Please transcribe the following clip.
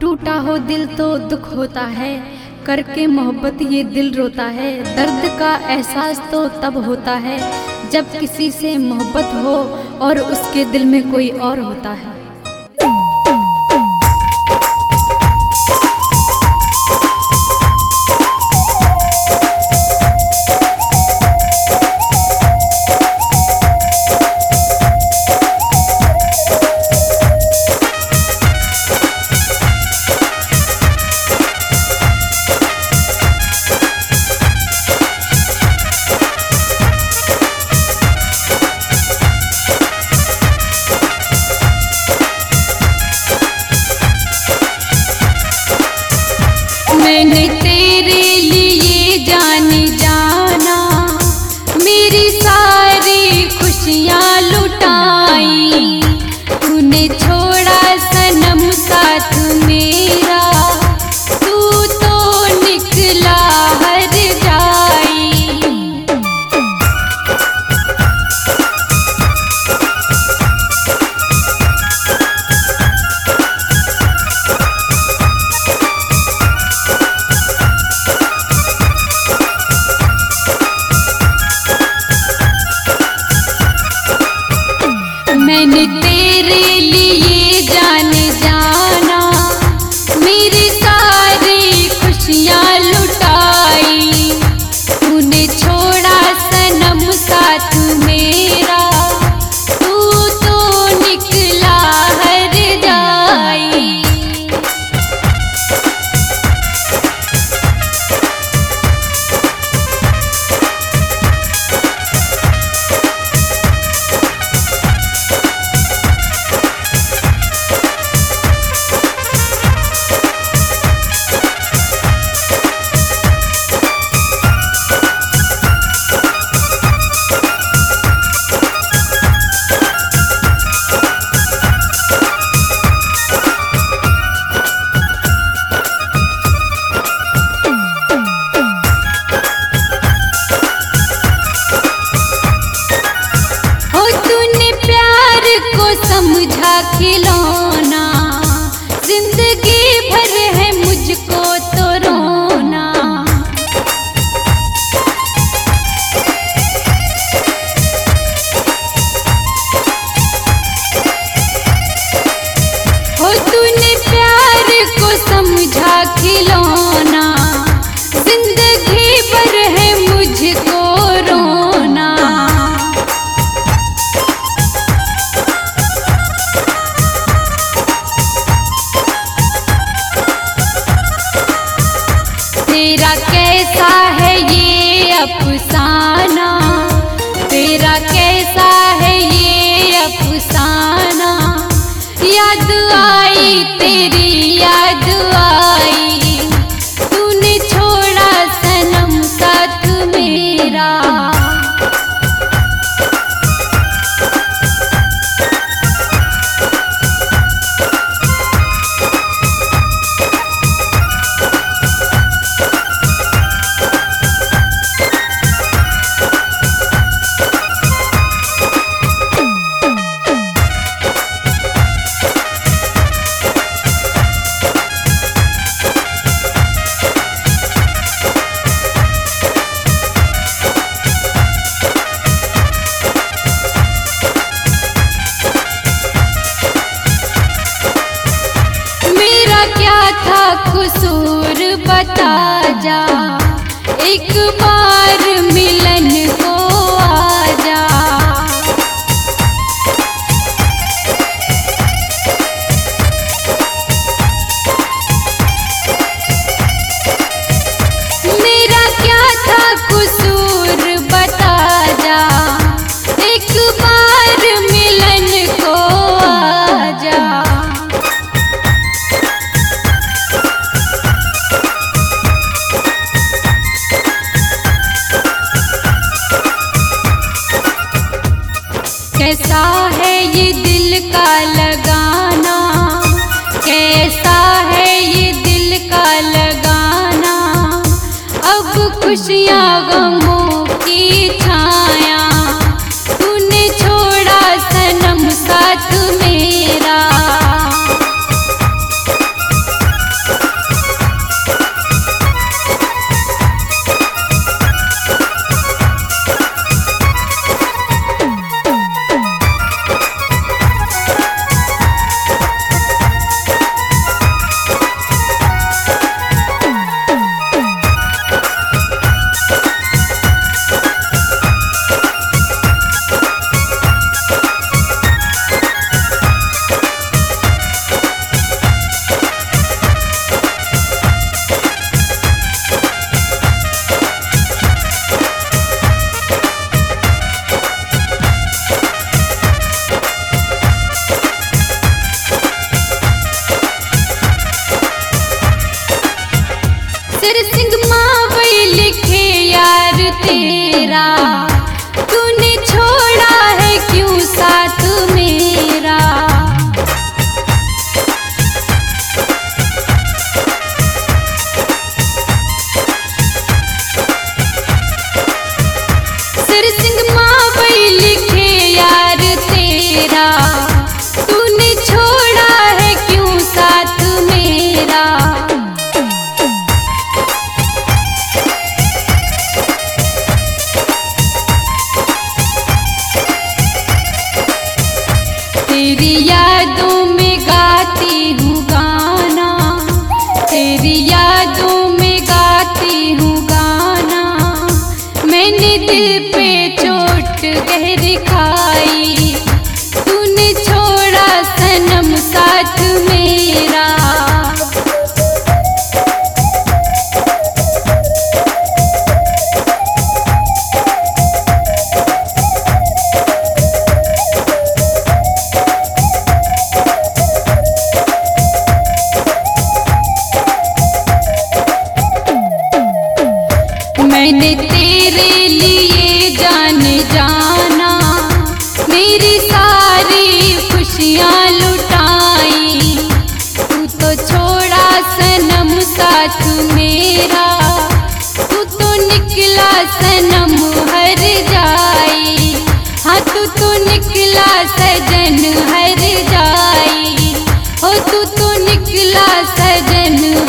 टूटा हो दिल तो दुख होता है, करके मोहब्बत ये दिल रोता है। दर्द का एहसास तो तब होता है जब किसी से मोहब्बत हो और उसके दिल में कोई और होता है। मैंने तेरे लिए जान जाना, मेरी सारी खुशियाँ लुटाई। तूने छोड़ा सनम साथ मेरा, तू तो निकला हर जाई। मैंने तेरे लिए जान जाना, मेरी सारी खुशियाँ लुटाई। तूने छोड़ा सनम साथ मेरा, तू तो निकला हर जाई। समझा खिलौना, जिंदगी भर है मुझको तो रोना। हो तूने प्यार को समझा खिलौना, जिंदगी भर है मुझको रोना। तेरा कैसा है ये अफसाना, तेरा कैसा है ये अफसाना। याद आई तेरी याद आई, तूने छोड़ा सनम साथ मेरा। क्या था कसूर बता जा, एक बार मिलन को आजा। मेरा क्या था कसूर बता जा, एक बार मिलन को आजा। कैसा है ये दिल का लगाना, कैसा है ये दिल का लगाना। अब खुशियाँ गमों की छाया, तूने छोड़ा सनम साथ मेरा। मेरा, तूने छोड़ा है क्यों साथ मेरा। सिर सिंह मावई लिखे यार तेरा, तूने छोड़ा है क्यों साथ मेरा। तेरी यादों में गाती हूँ गाना, तेरी यादों में गाती हूँ गाना। मैंने दिल पे चोट गहरी खाई, तूने छोड़ा सनम साथ मेरा। मैंने तेरे लिए जान जाना, मेरी सारी खुशियाँ लुटाई। तू तो छोड़ा सनम साथ मेरा, तू तो निकला सनम हर जाई। हाँ तू तो निकला सजन हर जाई, हो तू तो निकला सजन